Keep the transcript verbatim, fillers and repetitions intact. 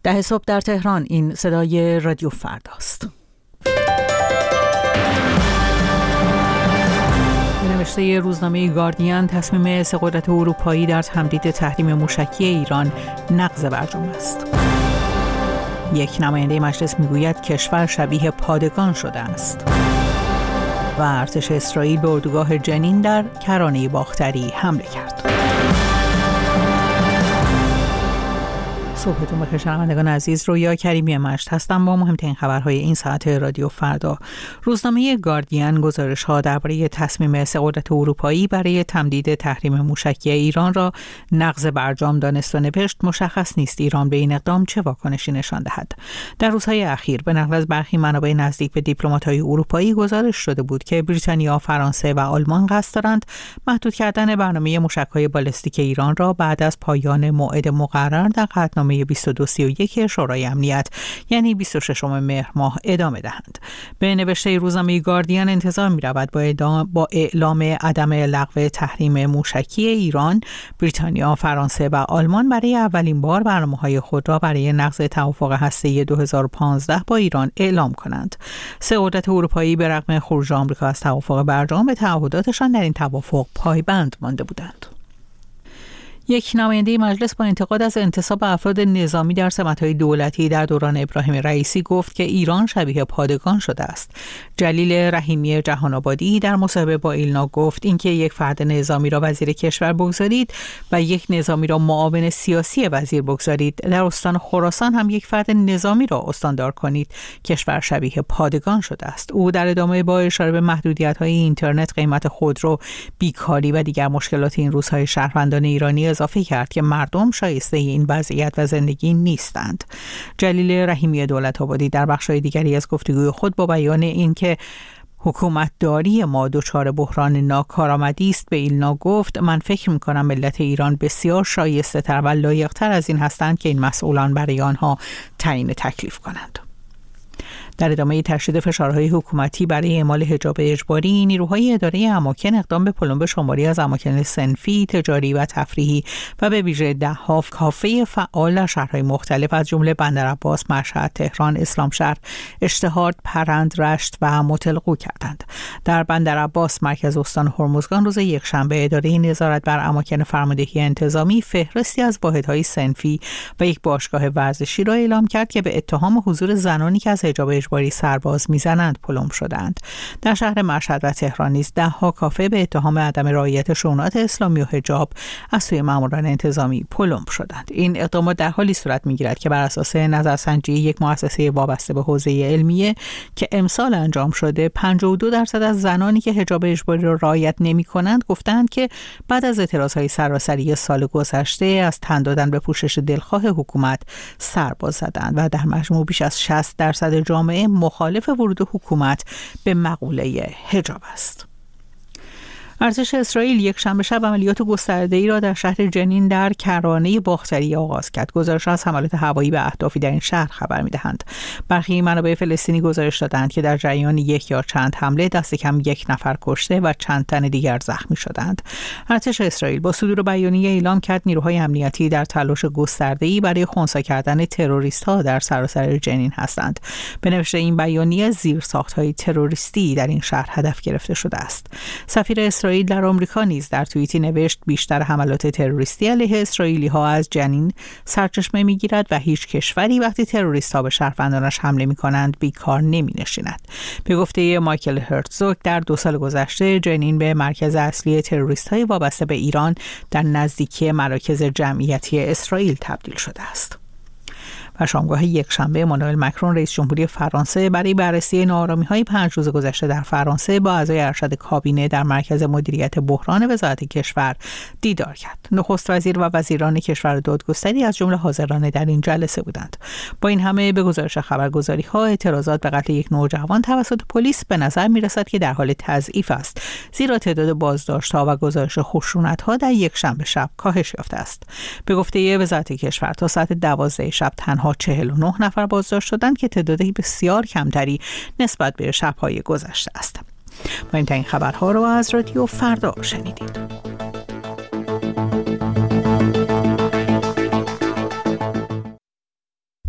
ده صبح در تهران. این صدای رادیو فرداست. نوشته روزنامه گاردین، تصمیم سه قدرت اروپایی در تمدید تحریم موشکی ایران نقض برجام است. یک نماینده مجلس میگوید کشور شبیه پادگان شده است. و ارتش اسرائیل به اردوگاه جنین در کرانه باختری حمله کرد. صبحتون بخیر شنوندگان عزیز، رویا کریمی مشت هستم با مهمترین خبرهای این ساعت رادیو فردا. روزنامه گاردین گزارش‌ها درباره تصمیم سه قدرت اروپایی برای تمدید تحریم موشکی ایران را نقض برجام دانست و نوشت مشخص نیست ایران به این اقدام چه واکنشی نشان دهد. در روزهای اخیر به نقل از برخی منابع نزدیک به دیپلمات‌های اروپایی گزارش شده بود که بریتانیا، فرانسه و آلمان قصد دارند محدود کردن برنامه موشک‌های بالستیک ایران را بعد از پایان موعد مقرر در قطعنامه بیست و دو سی و یک شورای امنیت یعنی بیست و ششم مهر ماه ادامه دهند. به نوشته روزنامه گاردین انتظار می رود با, با اعلام عدم لغو تحریم موشکی ایران، بریتانیا، فرانسه و آلمان برای اولین بار برنامه‌های خود را برای نقض توافق هسته‌ای دو هزار و پانزده با ایران اعلام کنند. سه قدرت اروپایی به رغم خروج آمریکا از توافق برجام به تعهداتشان در این توافق پایبند مانده بودند. یک نماینده مجلس با انتقاد از انتصاب افراد نظامی در سمت‌های دولتی در دوران ابراهیم رئیسی گفت که ایران شبیه پادگان شده است. جلیل رحیمی جهان‌آبادی در مصاحبه با ایلنا گفت اینکه یک فرد نظامی را وزیر کشور بگذارید و یک نظامی را معاون سیاسی وزیر بگذارید، در استان خراسان هم یک فرد نظامی را استاندار کنید، کشور شبیه پادگان شده است. او در ادامه با اشاره به محدودیت‌های اینترنت، قیمت خودرو، بیکاری و دیگر مشکلات این روزهای شهروندان ایرانی اضافه کرد که مردم شایسته این وضعیت و زندگی نیستند. جلیل رحیمی دولت‌آبادی در بخش‌های دیگری از گفتگوی خود با بیان اینکه حکومتداری ما دچار بحران ناکارآمدی است به ایلنا گفت من فکر می‌کنم ملت ایران بسیار شایسته‌تر و لایق‌تر از این هستند که این مسئولان برای آنها تعیین تکلیف کنند. در ادامه تشدید فشارهای حکومتی برای اعمال حجاب اجباری، نیروهای اداره اماکن اقدام به پلمب شماری از اماکن صنفی، تجاری و تفریحی و به ویژه ده‌ها کافه فعال در شهرهای مختلف از جمله بندرعباس، مشهد، تهران، اسلامشهر، اشتهارد، پرند، رشت و متلقو کردند. در بندرعباس مرکز استان هرمزگان روز یکشنبه اداره نظارت بر اماکن فرماندهی انتظامی فهرستی از واحدهای صنفی و یک باشگاه ورزشی را اعلام کرد که به اتهام حضور زنانی که از حجاب اجباری سرباز میزنند پلم شدند. در شهر مشهد و تهران نیز ده ها کافه به اتهام عدم رعایت شونات اسلامی و حجاب از سوی ماموران انتظامی پلم شدند. این اقدامات در حالی صورت میگیرد که بر اساس نظرسنجی یک مؤسسه وابسته به حوزه علمیه که امسال انجام شده، پنجاه و دو درصد از زنانی که حجاب اجباری را رعایت نمی‌کنند گفتند که بعد از اعتراضهای سراسری سال گذشته از تن دادن به پوشش دلخواه حکومت سرباز زدند و در مجموع بیش از شصت درصد جامعه مخالف ورود حکومت به مقوله حجاب است. ارتش اسرائیل یک شنبه شب عملیات گسترده‌ای را در شهر جنین در کرانه باختری آغاز کرد. گزارش از حملات هوایی به اهدافی در این شهر خبر می‌دهند. برخی منابع فلسطینی گزارش دادند که در جریان یک یا چند حمله دست کم یک نفر کشته و چند تن دیگر زخمی شدند. ارتش اسرائیل با صدور بیانیه اعلام کرد نیروهای امنیتی در تلاش گسترده‌ای برای خنثی کردن تروریست‌ها در سراسر جنین هستند. به نوشته این بیانیه زیرساخت‌های تروریستی در این شهر هدف گرفته شده است. سفیر اسرائیل در آمریکا نیز در توییتی نوشت بیشتر حملات تروریستی علیه اسرائیلی ها از جنین سرچشمه میگیرد و هیچ کشوری وقتی تروریست ها به شهروندانش حمله می کنند بیکار نمی نشیند. به گفته مایکل هرتزوگ در دو سال گذشته جنین به مرکز اصلی تروریست های وابسته به ایران در نزدیکی مراکز جمعیتی اسرائیل تبدیل شده است. و شامگاه یک شنبه امانوئل مکرون رئیس جمهوری فرانسه برای بررسی ناآرامی‌های پنج روز گذشته در فرانسه با اعضای ارشد کابینه در مرکز مدیریت بحران وزارت کشور دیدار کرد. نخست وزیر و وزیران کشور دادگستری از جمله حاضران در این جلسه بودند. با این همه به گزارش خبرگزاری‌ها اعتراضات به قتل یک نوجوان توسط پلیس به نظر می‌رسد که در حال تضعیف است، زیرا تعداد بازداشت‌ها و گزارش خشونت‌ها در یک شنبه شب کاهش یافته است. به گفته وزارت کشور تا ساعت دوازده شب تنها چهل و نه نفر بازداشت شدند که تعدادی بسیار کمتری نسبت به شب‌های گذشته است. ما این خبرها رو از رادیو فردا شنیدید.